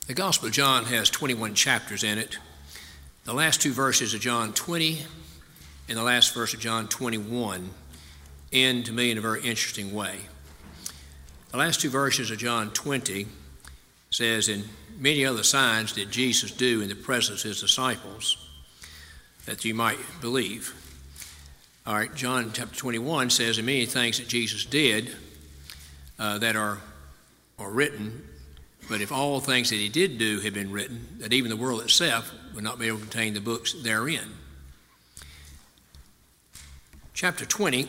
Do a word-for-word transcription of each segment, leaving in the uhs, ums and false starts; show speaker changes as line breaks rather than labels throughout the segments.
The Gospel of John has twenty-one chapters in it. The last two verses of John twenty and the last verse of John twenty-one end to me in a very interesting way. The last two verses of John twenty says, "And many other signs did Jesus do in the presence of his disciples, that you might believe." All right, John chapter twenty-one says, "And many things that Jesus did uh, that are, are written, but if all things that he did do had been written, that even the world itself would not be able to contain the books therein." Chapter twenty,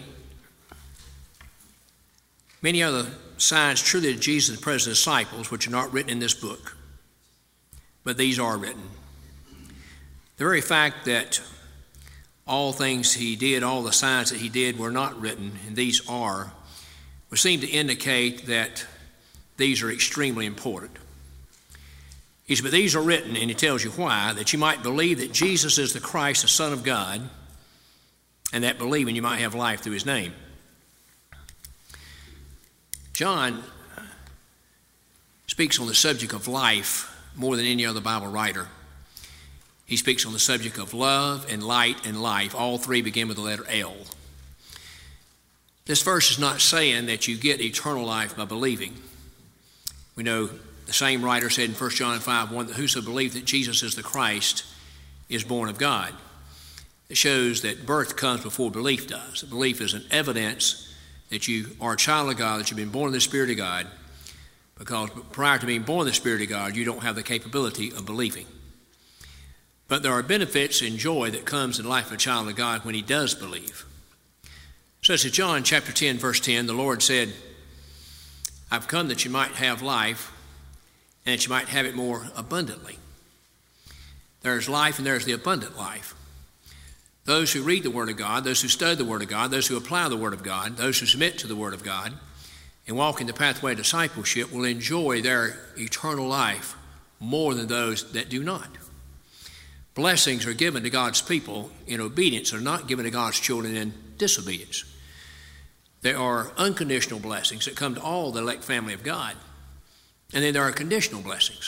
"Many other signs truly did Jesus in the presence of his disciples, which are not written in this book, but these are written." The very fact that all things he did, all the signs that he did were not written, and these are, would seem to indicate that these are extremely important. He said, "But these are written," and he tells you why, "that you might believe that Jesus is the Christ, the Son of God, and that believing you might have life through his name." John speaks on the subject of life more than any other Bible writer. He speaks on the subject of love and light and life. All three begin with the letter L. This verse is not saying that you get eternal life by believing. We know the same writer said in First John five one that whoso believes that Jesus is the Christ is born of God. It shows that birth comes before belief does. Belief is an evidence that you are a child of God, that you've been born in the Spirit of God, because prior to being born in the Spirit of God, you don't have the capability of believing. But there are benefits and joy that comes in the life of a child of God when he does believe. Such as John chapter ten, verse ten, the Lord said, "I've come that you might have life, and that you might have it more abundantly." There's life and there's the abundant life. Those who read the Word of God, those who study the Word of God, those who apply the Word of God, those who submit to the Word of God, and walk in the pathway of discipleship will enjoy their eternal life more than those that do not. Blessings are given to God's people in obedience, are not given to God's children in disobedience. There are unconditional blessings that come to all the elect family of God. And then there are conditional blessings.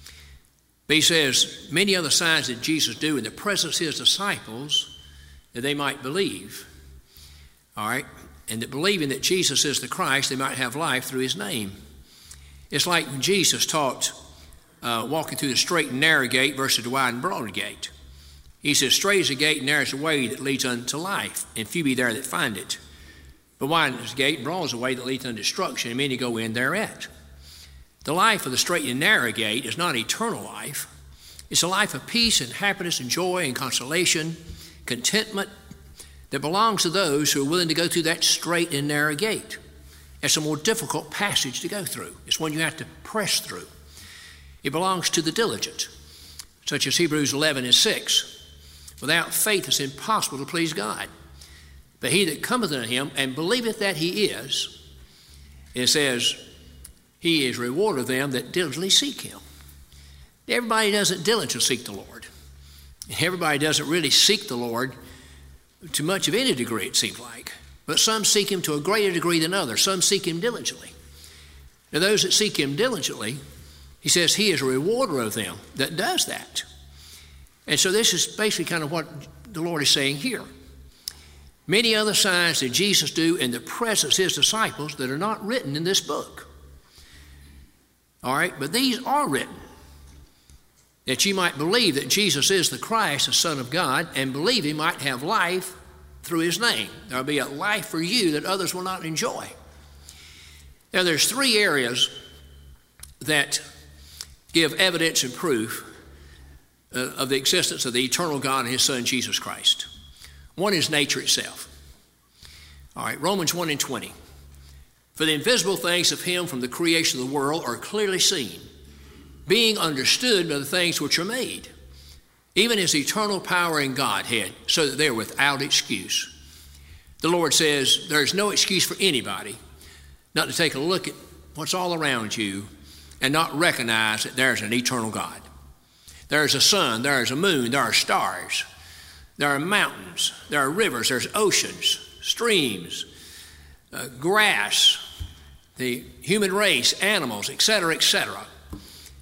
But he says, "Many other signs did Jesus do in the presence of his disciples, that they might believe." All right? And that believing that Jesus is the Christ, they might have life through his name. It's like when Jesus taught uh, walking through the straight and narrow gate versus the wide and broad gate. He says, "Straight is the gate and narrow is the way that leads unto life, and few be there that find it. But wide is the gate and broad is the way that leads unto destruction, and many go in thereat." The life of the straight and narrow gate is not eternal life. It's a life of peace and happiness and joy and consolation, contentment that belongs to those who are willing to go through that straight and narrow gate. It's a more difficult passage to go through. It's one you have to press through. It belongs to the diligent, such as Hebrews eleven and six. "Without faith it's impossible to please God. But he that cometh unto him and believeth that he is," it says, "he is reward of them that diligently seek him." Everybody doesn't diligently seek the Lord. Everybody doesn't really seek the Lord to much of any degree, it seems like. But some seek him to a greater degree than others. Some seek him diligently. Now those that seek him diligently, he says he is a rewarder of them that does that. And so this is basically kind of what the Lord is saying here. Many other signs did Jesus do in the presence of his disciples that are not written in this book. All right, but these are written, that you might believe that Jesus is the Christ, the Son of God, and believe he might have life through his name. There will be a life for you that others will not enjoy. Now there's three areas that give evidence and proof uh, of the existence of the eternal God and his Son, Jesus Christ. One is nature itself. All right, Romans one and twenty. "For the invisible things of him from the creation of the world are clearly seen, being understood by the things which are made, even his eternal power and Godhead, so that they're without excuse." The Lord says there's no excuse for anybody not to take a look at what's all around you and not recognize that there's an eternal God. There's a sun, there's a moon, there are stars, there are mountains, there are rivers, there's oceans, streams, uh, grass, the human race, animals, et cetera, et cetera.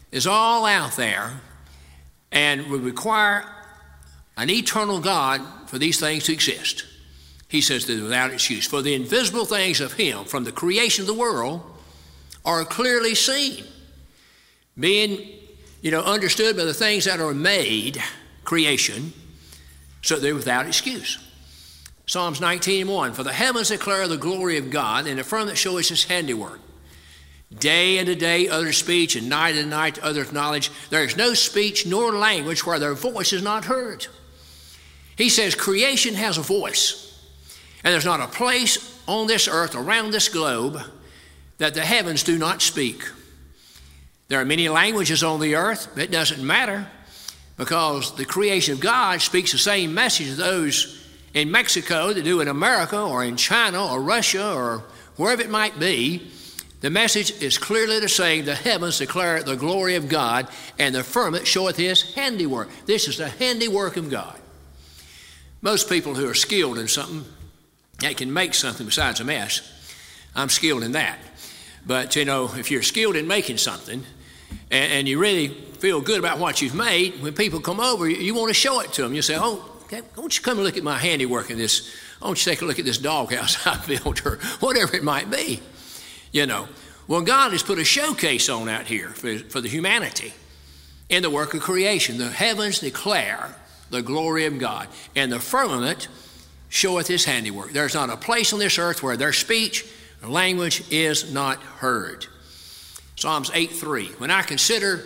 is all out there and would require an eternal God for these things to exist. He says that without excuse. For the invisible things of him from the creation of the world are clearly seen, being, you know, understood by the things that are made, creation, so they're without excuse. Psalms nineteen and one, for the heavens declare the glory of God, and the firmament shows his handiwork. Day unto day utters speech, and night unto night utters knowledge. There is no speech nor language where their voice is not heard. He says creation has a voice. And there's not a place on this earth, around this globe, that the heavens do not speak. There are many languages on the earth. It doesn't matter, because the creation of God speaks the same message to those in Mexico that do in America or in China or Russia or wherever it might be. The message is clearly the same. The heavens declare the glory of God, and the firmament showeth his handiwork. This is the handiwork of God. Most people who are skilled in something, that can make something besides a mess, I'm skilled in that. But, you know, if you're skilled in making something and, and you really feel good about what you've made, when people come over, you, you want to show it to them. You say, oh, okay, won't you come and look at my handiwork in this? Why don't you take a look at this doghouse I built, or whatever it might be, you know. Well, God has put a showcase on out here for, for the humanity in the work of creation. The heavens declare the glory of God, and the firmament showeth his handiwork. There's not a place on this earth where their speech or language is not heard. Psalms eight three, when I consider,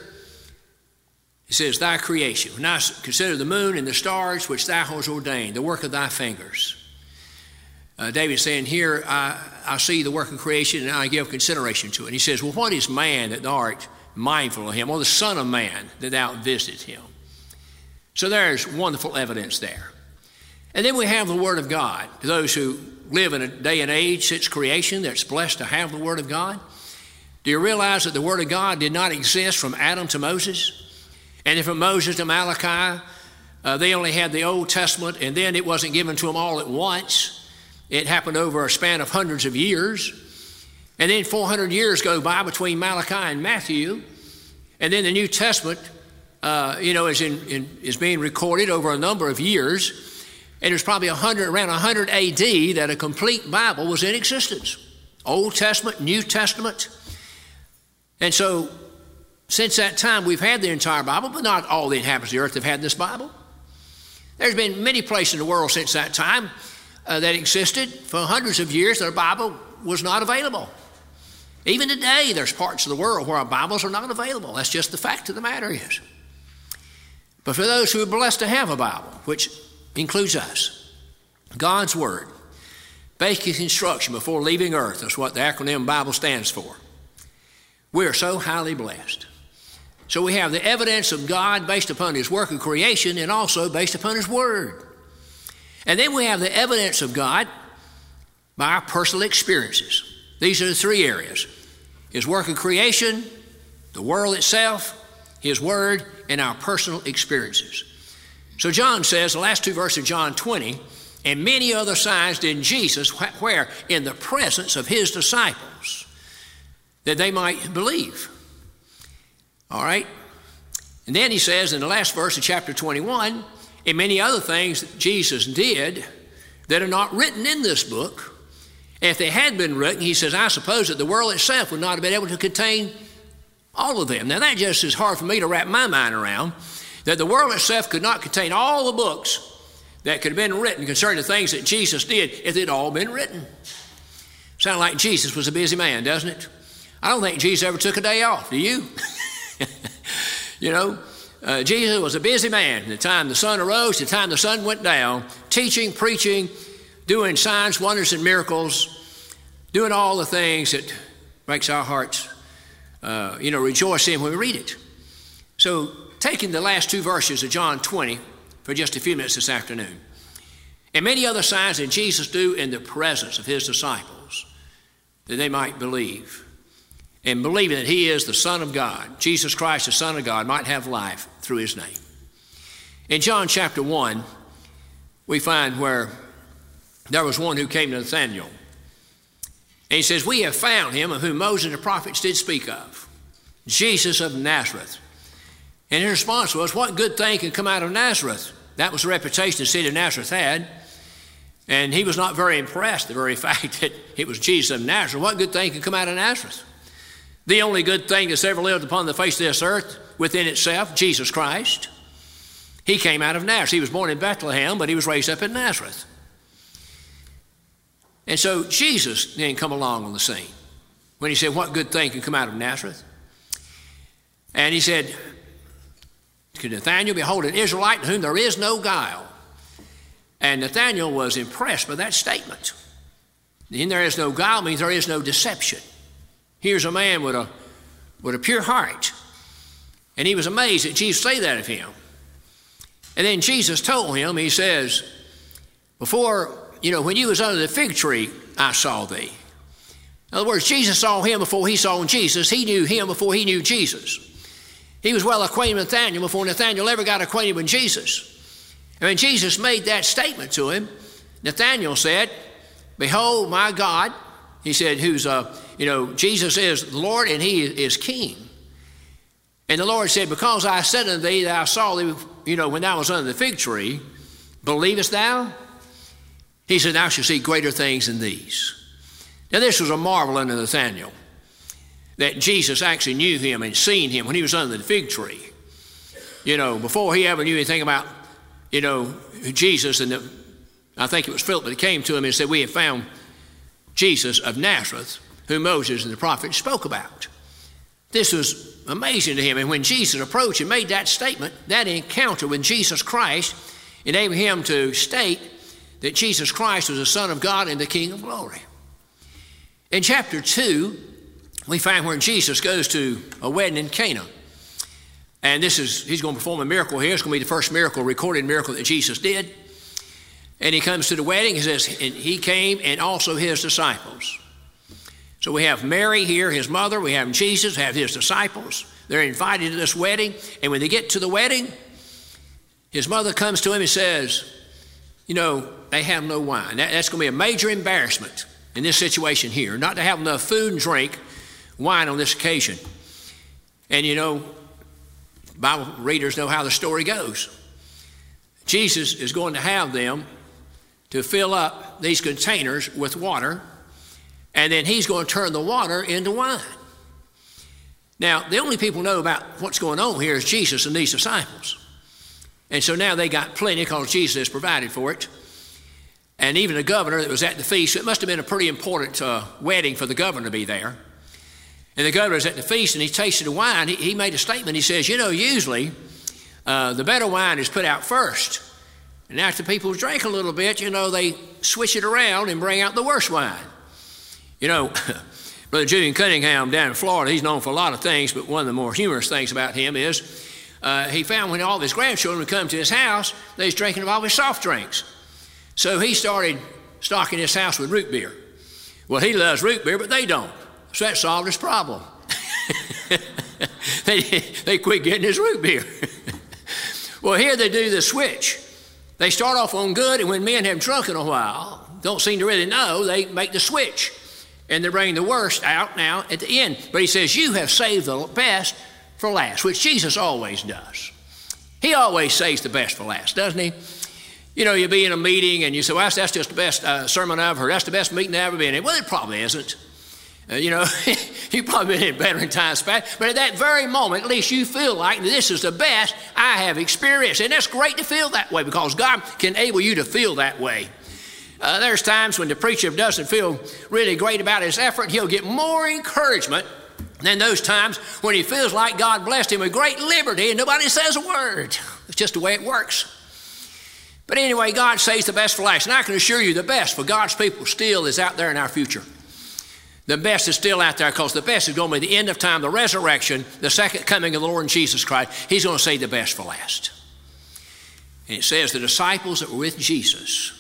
it says, thy creation, when I consider the moon and the stars which thou hast ordained, the work of thy fingers. Uh, David's saying here, I, I see the work of creation and I give consideration to it. And he says, well, what is man that thou art mindful of him, or the son of man that thou visitest him? So there's wonderful evidence there. And then we have the Word of God. To those who live in a day and age since creation that's blessed to have the Word of God, do you realize that the Word of God did not exist from Adam to Moses? And then from Moses to Malachi, uh, they only had the Old Testament, and then it wasn't given to them all at once. It happened over a span of hundreds of years. And then four hundred years go by between Malachi and Matthew. And then the New Testament, uh, you know, is, in, in, is being recorded over a number of years. And it was probably one hundred, around one hundred A D that a complete Bible was in existence. Old Testament, New Testament. And so, since that time, we've had the entire Bible, but not all the inhabitants of the earth have had this Bible. There's been many places in the world since that time uh, that existed. For hundreds of years, their Bible was not available. Even today, there's parts of the world where our Bibles are not available. That's just the fact of the matter is. But for those who are blessed to have a Bible, which includes us, God's Word, basic instruction before leaving earth, that's what the acronym Bible stands for. We are so highly blessed. So we have the evidence of God based upon his work of creation and also based upon his Word. And then we have the evidence of God by our personal experiences. These are the three areas: his work of creation, the world itself, his Word, and our personal experiences. So John says, the last two verses of John twenty, and many other signs did Jesus, where? In the presence of his disciples, that they might believe. All right? And then he says in the last verse of chapter twenty-one, and many other things that Jesus did that are not written in this book. And if they had been written, he says, I suppose that the world itself would not have been able to contain all of them. Now that just is hard for me to wrap my mind around, that the world itself could not contain all the books that could have been written concerning the things that Jesus did if they'd all been written. Sounds like Jesus was a busy man, doesn't it? I don't think Jesus ever took a day off, do you? You know, uh, Jesus was a busy man. The time the sun arose, the time the sun went down, teaching, preaching, doing signs, wonders, and miracles, doing all the things that makes our hearts, uh, you know, rejoice in when we read it. So, taking the last two verses of John twenty for just a few minutes this afternoon. And many other signs that Jesus do in the presence of his disciples, that they might believe. And believing that he is the Son of God, Jesus Christ, the Son of God, might have life through his name. In John chapter one, we find where there was one who came to Nathanael. And he says, we have found him of whom Moses and the prophets did speak of, Jesus of Nazareth, And his response was, what good thing can come out of Nazareth? That was the reputation the city of Nazareth had. And he was not very impressed, the very fact that it was Jesus of Nazareth. What good thing can come out of Nazareth? The only good thing that's ever lived upon the face of this earth within itself, Jesus Christ. He came out of Nazareth. He was born in Bethlehem, but he was raised up in Nazareth. And so Jesus then come along on the scene when he said, what good thing can come out of Nazareth? And he said to Nathanael, behold, an Israelite in whom there is no guile. And Nathanael was impressed by that statement. And there is no guile means there is no deception. Here's a man with a, with a pure heart. And he was amazed that Jesus said that of him. And then Jesus told him, he says, before, you know, when you was under the fig tree, I saw thee. In other words, Jesus saw him before he saw Jesus. He knew him before he knew Jesus. He was well acquainted with Nathanael before Nathanael ever got acquainted with Jesus. And when Jesus made that statement to him, Nathanael said, behold, my God. He said, who's, uh, you know, Jesus is the Lord and he is King. And the Lord said, because I said unto thee that I saw thee, you know, when thou was under the fig tree, believest thou? He said, thou shalt see greater things than these. Now this was a marvel unto Nathanael, that Jesus actually knew him and seen him when he was under the fig tree. You know, before he ever knew anything about, you know, Jesus, and the, I think it was Philip that came to him and said, we have found Jesus of Nazareth, whom Moses and the prophets spoke about. This was amazing to him. And when Jesus approached and made that statement, that encounter with Jesus Christ enabled him to state that Jesus Christ was the Son of God and the King of glory. In chapter two, we find where Jesus goes to a wedding in Cana. And this is, he's going to perform a miracle here. It's going to be the first miracle, recorded miracle that Jesus did. And he comes to the wedding. He says, and he came and also his disciples. So we have Mary here, his mother. We have Jesus, have his disciples. They're invited to this wedding. And when they get to the wedding, his mother comes to him and says, you know, they have no wine. That, that's going to be a major embarrassment in this situation here, not to have enough food and drink, wine on this occasion. And you know, Bible readers know how the story goes. Jesus is going to have them to fill up these containers with water, and then he's going to turn the water into wine. Now, the only people who know about what's going on here is Jesus and these disciples. And so now they got plenty because Jesus has provided for it. And even the governor that was at the feast, so it must have been a pretty important uh, wedding for the governor to be there. And the governor was at the feast and he tasted the wine. He, he made a statement. He says, you know, usually uh, the better wine is put out first. And after people drink a little bit, you know, they switch it around and bring out the worst wine. You know, Brother Julian Cunningham down in Florida, he's known for a lot of things, but one of the more humorous things about him is uh, he found when all of his grandchildren would come to his house, they was drinking all his soft drinks. So he started stocking his house with root beer. Well, he loves root beer, but they don't. So that solved his problem. they, they quit getting his root beer. Well, here they do the switch. They start off on good, and when men have drunk in a while, don't seem to really know, they make the switch. And they bring the worst out now at the end. But he says, you have saved the best for last, which Jesus always does. He always saves the best for last, doesn't he? You know, you'll be in a meeting and you say, well, that's, that's just the best uh, sermon I've heard. That's the best meeting I've ever been in. Well, it probably isn't. Uh, you know, you've probably been in better in times past. But at that very moment, at least you feel like this is the best I have experienced. And that's great to feel that way because God can enable you to feel that way. Uh, there's times when the preacher doesn't feel really great about his effort. He'll get more encouragement than those times when he feels like God blessed him with great liberty and nobody says a word. It's just the way it works. But anyway, God saves the best for last. And I can assure you the best for God's people still is out there in our future. The best is still out there because the best is going to be the end of time, the resurrection, the second coming of the Lord Jesus Christ. He's going to save the best for last. And it says the disciples that were with Jesus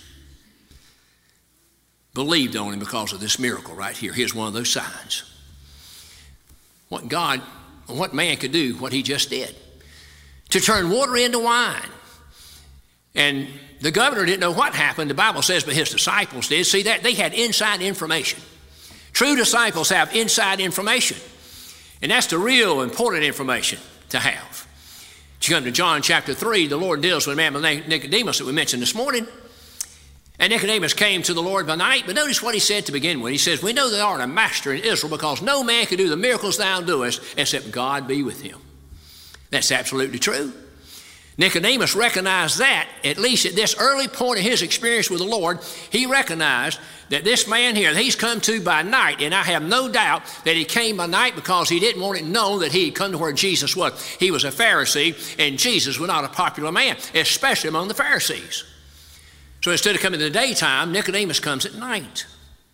believed on him because of this miracle right here. Here's one of those signs. What God, what man could do, what he just did. To turn water into wine. And the governor didn't know what happened, the Bible says, but his disciples did. See that? They had inside information. True disciples have inside information. And that's the real important information to have. If you come to John chapter three, the Lord deals with a man named Nicodemus that we mentioned this morning. And Nicodemus came to the Lord by night, but notice what he said to begin with. He says, we know thou art a master in Israel, because no man can do the miracles thou doest except God be with him. That's absolutely true. Nicodemus recognized that, at least at this early point of his experience with the Lord. He recognized that this man here, he's come to by night, and I have no doubt that he came by night because he didn't want it known that he had come to where Jesus was. He was a Pharisee, and Jesus was not a popular man, especially among the Pharisees. So instead of coming in the daytime, Nicodemus comes at night.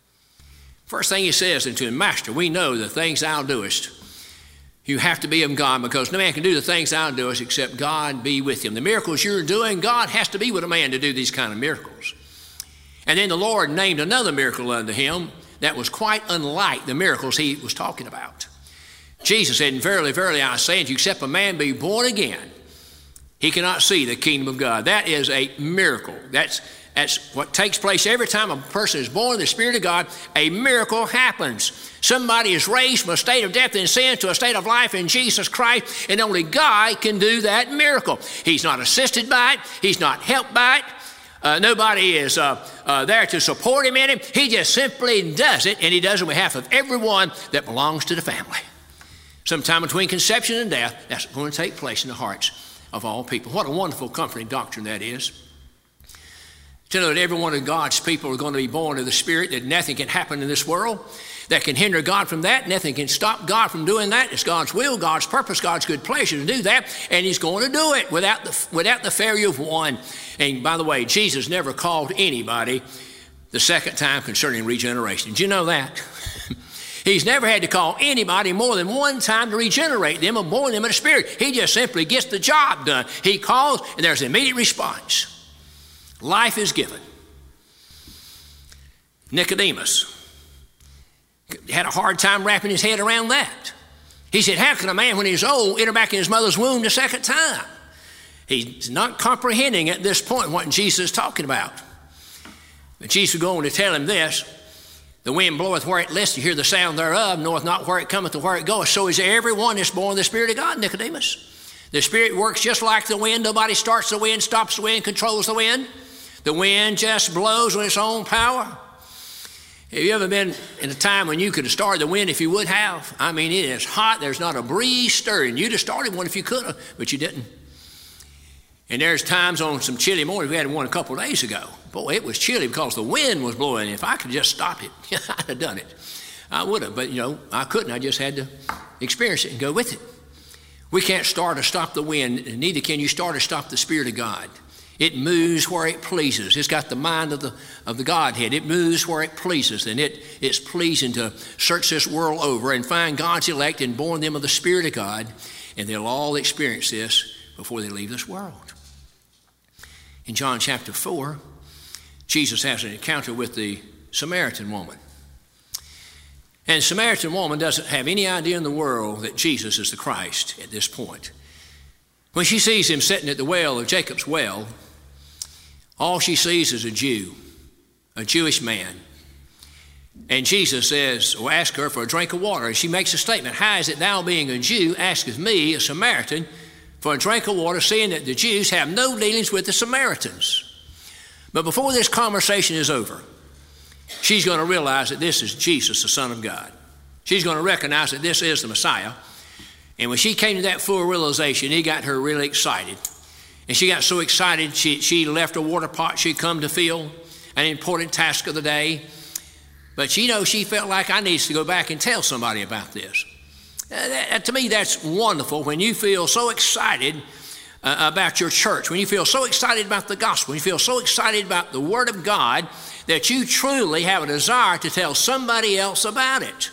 First thing he says unto him, Master, we know the things thou doest. You have to be of God, because no man can do the things thou doest except God be with him. The miracles you're doing, God has to be with a man to do these kind of miracles. And then the Lord named another miracle unto him that was quite unlike the miracles he was talking about. Jesus said, and verily, verily, I say unto you, except a man be born again, he cannot see the kingdom of God. That is a miracle. That's That's what takes place every time a person is born in the Spirit of God. A miracle happens. Somebody is raised from a state of death and sin to a state of life in Jesus Christ, and only God can do that miracle. He's not assisted by it. He's not helped by it. Uh, nobody is uh, uh, there to support him in it. He just simply does it, and he does it on behalf of everyone that belongs to the family. Sometime between conception and death, that's going to take place in the hearts of all people. What a wonderful, comforting doctrine that is. To know that every one of God's people are going to be born of the Spirit, that nothing can happen in this world that can hinder God from that. Nothing can stop God from doing that. It's God's will, God's purpose, God's good pleasure to do that, and he's going to do it without the, without the failure of one. And by the way, Jesus never called anybody the second time concerning regeneration. Did you know that? He's never had to call anybody more than one time to regenerate them or born them in the Spirit. He just simply gets the job done. He calls, and there's an immediate response. Life is given. Nicodemus had a hard time wrapping his head around that. He said, how can a man when he's old enter back in his mother's womb the second time? He's not comprehending at this point what Jesus is talking about. But Jesus was going to tell him this: the wind bloweth where it list, you hear the sound thereof, knoweth not where it cometh or where it goeth. So is everyone that's born of the Spirit of God, Nicodemus. The Spirit works just like the wind. Nobody starts the wind, stops the wind, controls the wind. The wind just blows with its own power. Have you ever been in a time when you could have started the wind if you would have? I mean, it is hot. There's not a breeze stirring. You'd have started one if you could have, but you didn't. And there's times on some chilly mornings. We had one a couple of days ago. Boy, it was chilly because the wind was blowing. If I could just stop it, I'd have done it. I would have, but, you know, I couldn't. I just had to experience it and go with it. We can't start or stop the wind, and neither can you start or stop the Spirit of God. It moves where it pleases. It's got the mind of the of the Godhead. It moves where it pleases, and it, it's pleasing to search this world over and find God's elect and born them of the Spirit of God, and they'll all experience this before they leave this world. In John chapter four, Jesus has an encounter with the Samaritan woman. And the Samaritan woman doesn't have any idea in the world that Jesus is the Christ at this point. When she sees him sitting at the well of Jacob's well, all she sees is a Jew, a Jewish man. And Jesus says, or asks her for a drink of water. And she makes a statement, how is it thou being a Jew asketh me, a Samaritan, for a drink of water, seeing that the Jews have no dealings with the Samaritans? But before this conversation is over, she's going to realize that this is Jesus, the Son of God. She's going to recognize that this is the Messiah. And when she came to that full realization, it got her really excited. And she got so excited, she, she left a water pot she'd come to fill, an important task of the day. But you know, she felt like I needs to go back and tell somebody about this. Uh, that, to me, that's wonderful when you feel so excited uh, about your church, when you feel so excited about the gospel, when you feel so excited about the Word of God that you truly have a desire to tell somebody else about it.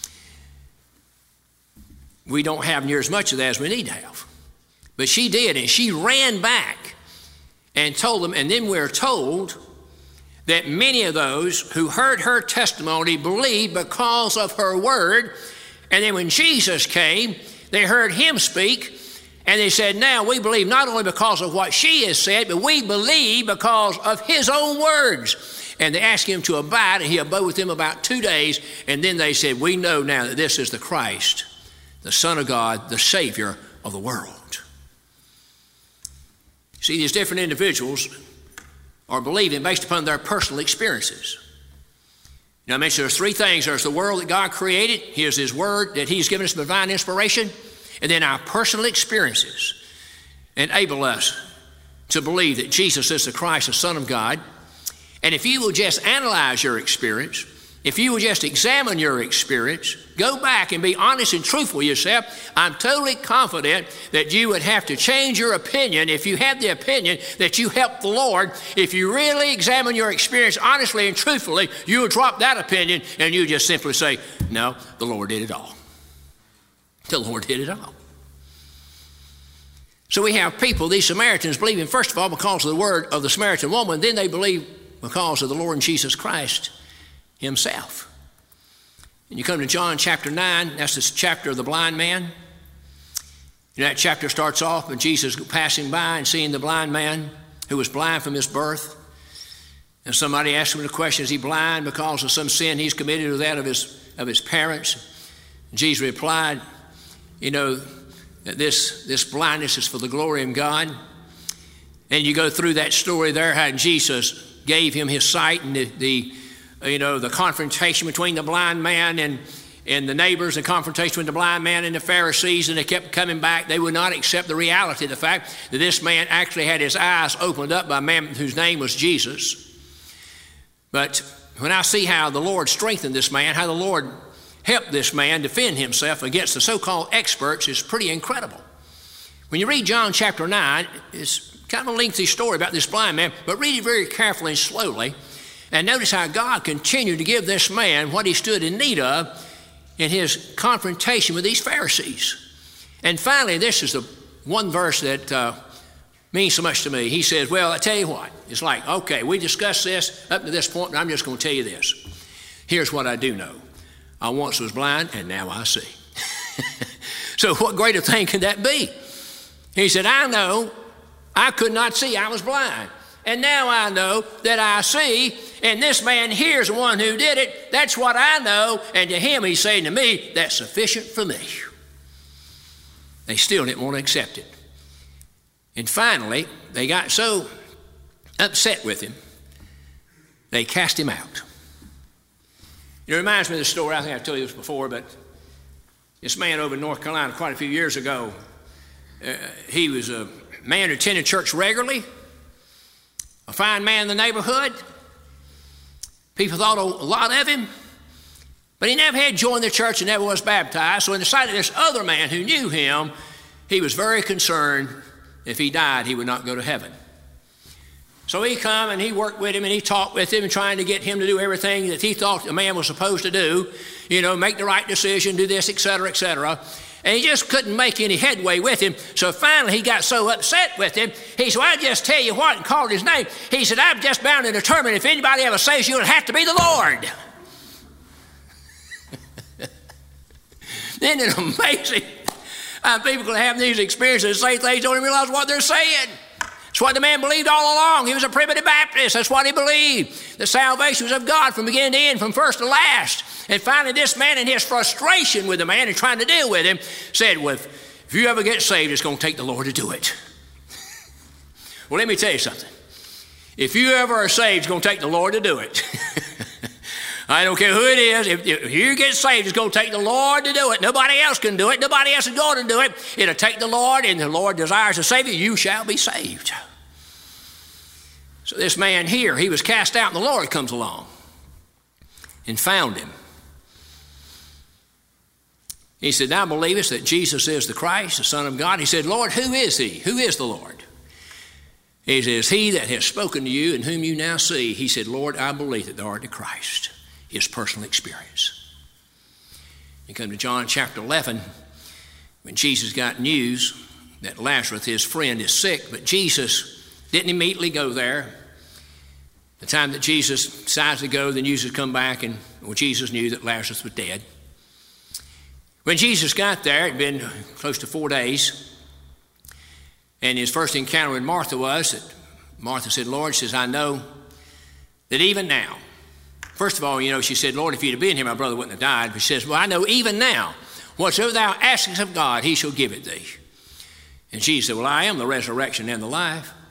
We don't have near as much of that as we need to have. But she did, and she ran back and told them, and then we're told that many of those who heard her testimony believed because of her word. And then when Jesus came, they heard him speak, and they said, now we believe not only because of what she has said, but we believe because of his own words. And they asked him to abide, and he abode with them about two days, and then they said, we know now that this is the Christ, the Son of God, the Savior of the world. See, these different individuals are believing based upon their personal experiences. You know, I mentioned there's three things. There's the world that God created. Here's His Word that He's given us divine inspiration. And then our personal experiences enable us to believe that Jesus is the Christ, the Son of God. And if you will just analyze your experience, if you will just examine your experience, go back and be honest and truthful with yourself, I'm totally confident that you would have to change your opinion if you had the opinion that you helped the Lord. If you really examine your experience honestly and truthfully, you will drop that opinion and you just simply say, no, the Lord did it all. The Lord did it all. So we have people, these Samaritans, believing first of all because of the word of the Samaritan woman, then they believe because of the Lord Jesus Christ Himself. And you come to John chapter nine, that's this chapter of the blind man. And that chapter starts off with Jesus passing by and seeing the blind man who was blind from his birth. And somebody asked him the question, is he blind because of some sin he's committed or that of his, of his parents? And Jesus replied, you know, that this, this blindness is for the glory of God. And you go through that story there, how Jesus gave him his sight and the, the you know, the confrontation between the blind man and, and the neighbors, the confrontation between the blind man and the Pharisees, and they kept coming back. They would not accept the reality of the fact that this man actually had his eyes opened up by a man whose name was Jesus. But when I see how the Lord strengthened this man, how the Lord helped this man defend himself against the so-called experts, is pretty incredible. When you read John chapter nine, it's kind of a lengthy story about this blind man, but read it very carefully and slowly. And notice how God continued to give this man what he stood in need of in his confrontation with these Pharisees. And finally, this is the one verse that uh, means so much to me. He says, well, I tell you what. It's like, okay, we discussed this up to this point, and I'm just going to tell you this. Here's what I do know. I once was blind, and now I see. So what greater thing could that be? He said, I know I could not see. I was blind. And now I know that I see, and this man here is the one who did it. That's what I know. And to him, he's saying to me, that's sufficient for me. They still didn't want to accept it. And finally, they got so upset with him, they cast him out. It reminds me of the story, I think I've told you this before, but this man over in North Carolina quite a few years ago, uh, he was a man who attended church regularly, a fine man in the neighborhood. People thought a lot of him, but he never had joined the church and never was baptized. So in the sight of this other man who knew him, he was very concerned if he died, he would not go to heaven. So he come and he worked with him and he talked with him and trying to get him to do everything that he thought a man was supposed to do, you know, make the right decision, do this, et cetera, et cetera. And he just couldn't make any headway with him. So finally he got so upset with him, he said, well, I'll just tell you what, and called his name. He said, I'm just bound and determined if anybody ever saves you, it'll have to be the Lord. Isn't it amazing how people can have these experiences and say things, don't even realize what they're saying? That's what the man believed all along. He was a primitive Baptist. That's what he believed. The salvation was of God from beginning to end, from first to last. And finally, this man, in his frustration with the man and trying to deal with him, said, well, if you ever get saved, it's going to take the Lord to do it. Well, let me tell you something. If you ever are saved, it's going to take the Lord to do it. I don't care who it is. If, if you get saved, it's going to take the Lord to do it. Nobody else can do it. Nobody else is going to do it. It'll take the Lord, and the Lord desires to save you. You shall be saved. So this man here, he was cast out, and the Lord comes along and found him. He said, thou believest that Jesus is the Christ, the Son of God? He said, Lord, who is he? Who is the Lord? He says, he that has spoken to you and whom you now see. He said, Lord, I believe that thou art the Christ. His personal experience. You come to John chapter eleven, when Jesus got news that Lazarus, his friend, is sick, but Jesus didn't immediately go there. The time that Jesus decides to go, the news has come back, and well, Jesus knew that Lazarus was dead. When Jesus got there, it had been close to four days, and his first encounter with Martha was that Martha said, Lord, she says, I know that even now, first of all, you know, she said, Lord, if you'd have been here, my brother wouldn't have died. But she says, well, I know even now, whatsoever thou askest of God, he shall give it thee. And she said, well, I am the resurrection and the life.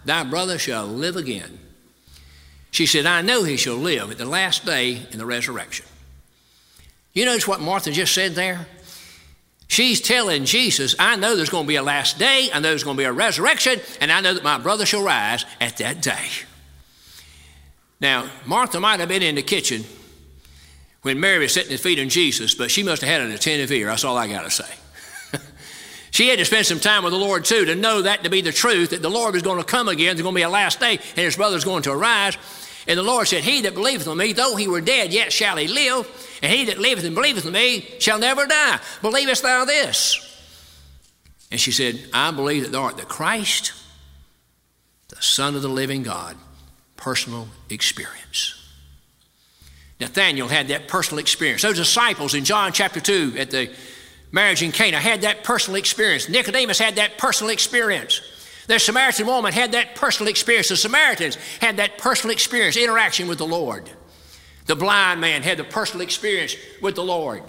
thy brother shall live again. She said, I know he shall live at the last day in the resurrection. You notice what Martha just said there? She's telling Jesus, I know there's going to be a last day, I know there's going to be a resurrection, and I know that my brother shall rise at that day. Now, Martha might have been in the kitchen when Mary was sitting at the feet of Jesus, but she must have had an attentive ear. That's all I got to say. She had to spend some time with the Lord, too, to know that to be the truth, that the Lord was going to come again, there's going to be a last day, and his brother's going to arise. And the Lord said, he that believeth on me, though he were dead, yet shall he live. And he that liveth and believeth in me shall never die. Believest thou this? And she said, I believe that thou art the Christ, the Son of the living God. Personal experience. Nathanael had that personal experience. Those disciples in John chapter two at the marriage in Cana had that personal experience. Nicodemus had that personal experience. The Samaritan woman had that personal experience. The Samaritans had that personal experience, interaction with the Lord. The blind man had the personal experience with the Lord.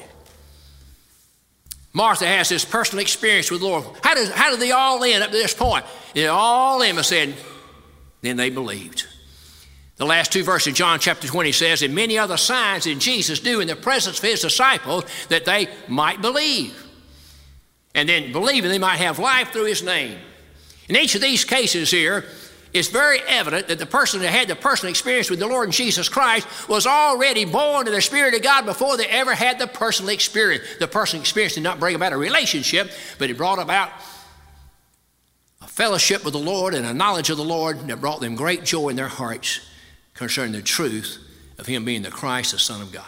Martha has this personal experience with the Lord. How, does, how did they all end up to this point? They all in them said, then they believed. The last two verses of John chapter twenty says, and many other signs did Jesus do in the presence of his disciples that they might believe. And then believing they might have life through his name. In each of these cases here, it's very evident that the person that had the personal experience with the Lord Jesus Christ was already born of the Spirit of God before they ever had the personal experience. The personal experience did not bring about a relationship, but it brought about a fellowship with the Lord and a knowledge of the Lord that brought them great joy in their hearts concerning the truth of him being the Christ, the Son of God.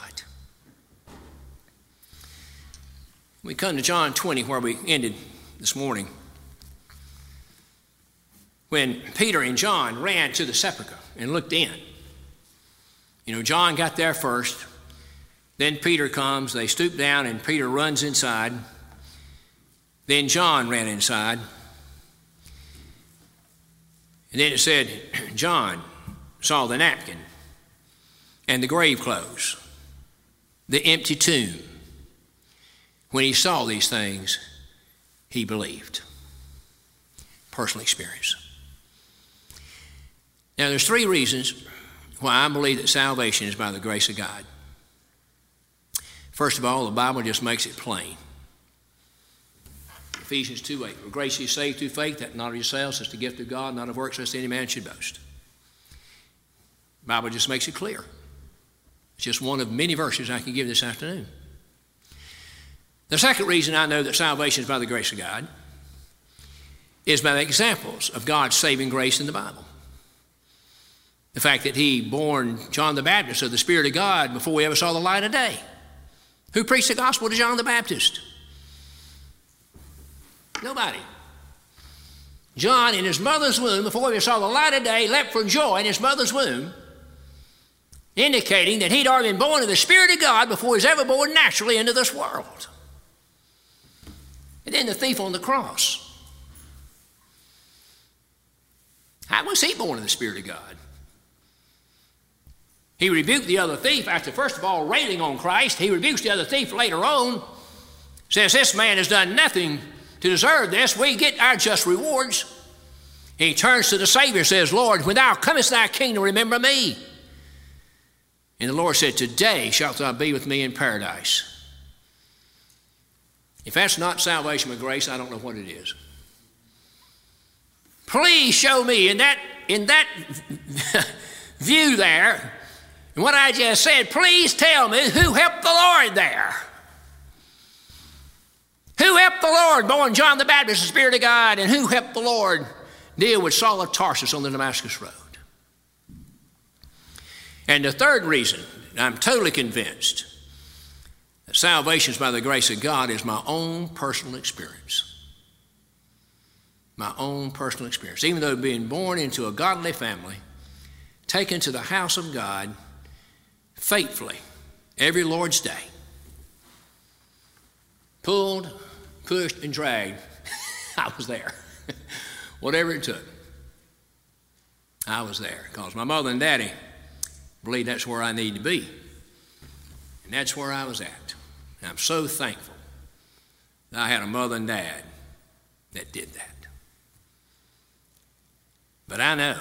We come to John twenty, where we ended this morning. When Peter and John ran to the sepulchre and looked in. You know, John got there first. Then Peter comes. They stoop down and Peter runs inside. Then John ran inside. And then it said, John saw the napkin and the grave clothes, the empty tomb. When he saw these things, he believed. Personal experience. Now, there's three reasons why I believe that salvation is by the grace of God. First of all, the Bible just makes it plain. Ephesians two eight, for grace ye saved through faith, that not of yourselves, it's the gift of God, not of works, lest any man should boast. The Bible just makes it clear. It's just one of many verses I can give this afternoon. The second reason I know that salvation is by the grace of God is by the examples of God's saving grace in the Bible. The fact that he born John the Baptist of the Spirit of God before we ever saw the light of day. Who preached the gospel to John the Baptist? Nobody. John in his mother's womb, before he saw the light of day, leapt for joy in his mother's womb, indicating that he'd already been born of the Spirit of God before he was ever born naturally into this world. And then the thief on the cross. How was he born of the Spirit of God? He rebuked the other thief after, first of all, railing on Christ. He rebukes the other thief later on. Says, this man has done nothing to deserve this. We get our just rewards. And he turns to the Savior and says, Lord, when thou comest thy kingdom, remember me. And the Lord said, today shalt thou be with me in paradise. If that's not salvation by grace, I don't know what it is. Please show me in that, in that view there, and what I just said, please tell me who helped the Lord there. Who helped the Lord born John the Baptist, the Spirit of God, and who helped the Lord deal with Saul of Tarsus on the Damascus Road? And the third reason, I'm totally convinced that salvation is by the grace of God, is my own personal experience. My own personal experience. Even though being born into a godly family, taken to the house of God faithfully every Lord's day, pulled, pushed, and dragged, I was there. Whatever it took, I was there. Because my mother and daddy believed that's where I need to be. And that's where I was at. And I'm so thankful that I had a mother and dad that did that. But I know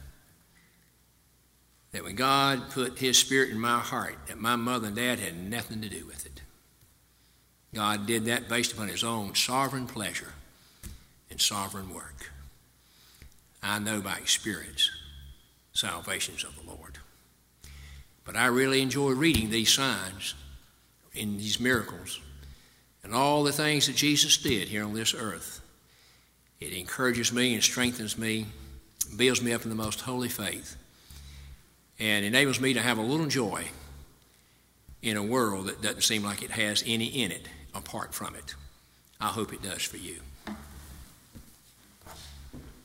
that when God put his Spirit in my heart, that my mother and dad had nothing to do with it. God did that based upon his own sovereign pleasure and sovereign work. I know by experience salvations of the Lord. But I really enjoy reading these signs and these miracles and all the things that Jesus did here on this earth. It encourages me and strengthens me, builds me up in the most holy faith, and enables me to have a little joy in a world that doesn't seem like it has any in it apart from it. I hope it does for you.